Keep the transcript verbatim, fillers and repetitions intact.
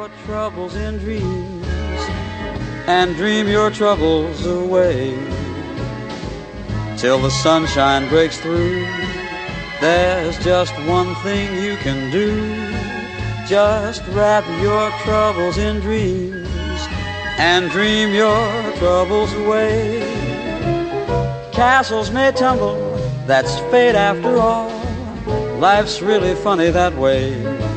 your troubles in dreams and dream your troubles away till the sunshine breaks through. There's just one thing you can do. Just wrap your troubles in dreams and dream your troubles away. Castles may tumble, that's fate after all. Life's really funny that way.